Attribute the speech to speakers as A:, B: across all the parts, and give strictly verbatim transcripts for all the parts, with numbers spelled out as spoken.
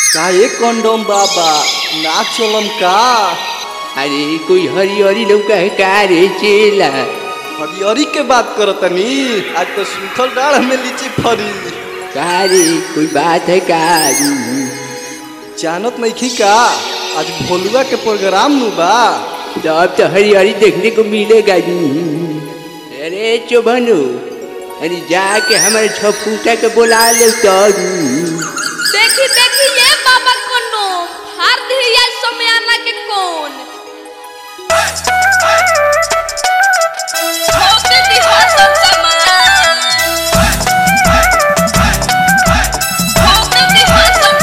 A: का एक कंडोम बाबा ना चलम का।
B: अरे कोई हरिहरी लौका है का रे चेला।
A: हरिहरी के बात करतनी आज तो सूखल डाढ़ में लीची फरी।
B: का रे कोई बात है का।
A: जानत नहीं खी का आज भोलुआ के प्रोग्राम नु बा।
B: तो अब तो हरिहरी देखने को मिलेगा। अरे चोभनु अरे जाके हमारे छपूटा के बुला ले तो।
C: देखी देखी ये बाबा कोनो हार दिया समय आना के कौन होते दी हसन समान होते दी हसन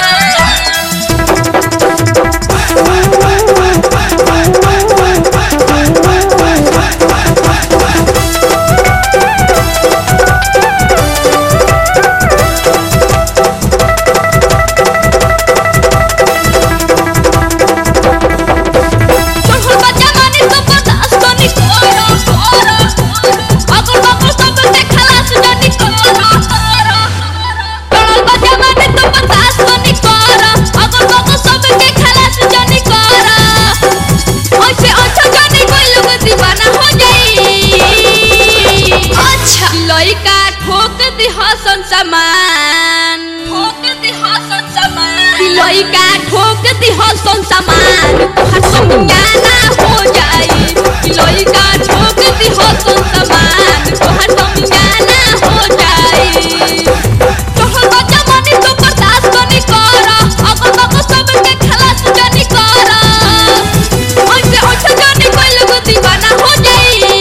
C: सामान ठोक दी हसन सामान लइका ठोक दी हसन सामान तोहर समियाना हो जाई। लइका ठोक दी हसन सामान तोहर समियाना हो जाई। तोहर बच्चा मनी तो बर्दाश्त नहीं कर अगर बाबू सब के खलास जानी कर ओइसे ओइसे जानी कोई लोग दीवाना हो जाई।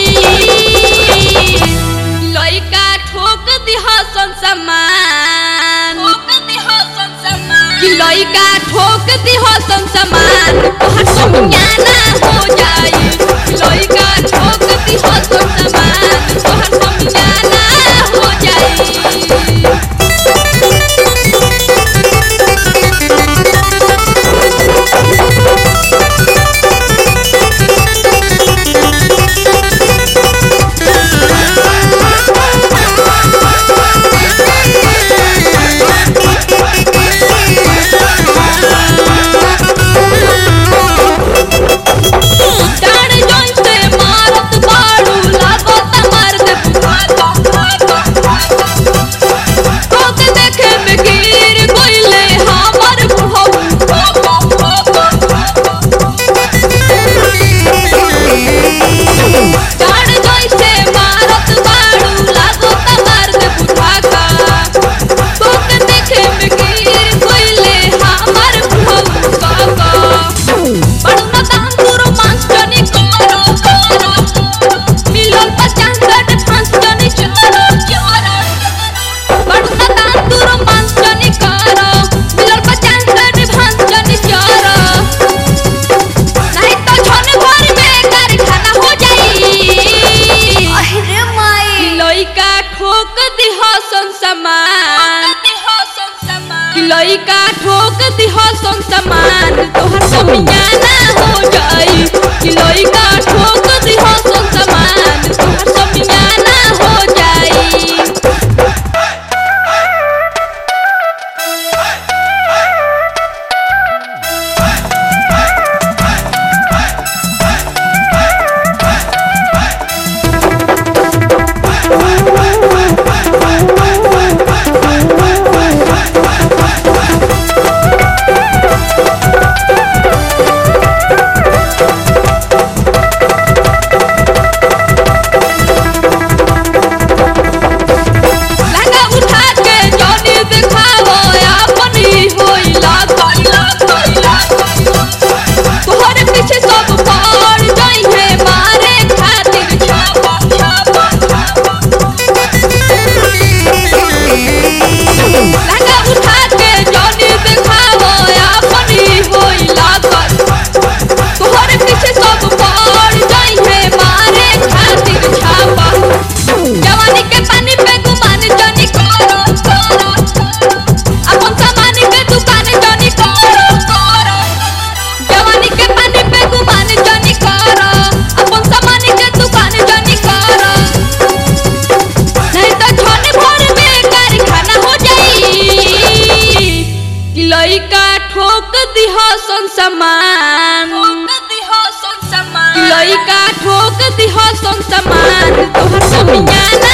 C: लइका ठोक दी हसन सामान लइका ठोक दी हसन सामान तोहर समियाना हो जाई। लइका ठोक दी हसन सामान तोहर समियाना हो जाई। लइका ठोक दी हसन सामान तोहर समियाना हो जाई। लइका ठोक दी हसन सामान तोहर समियाना हो जाई। समान लइका ठोक दिह सन समान तोहर समियाना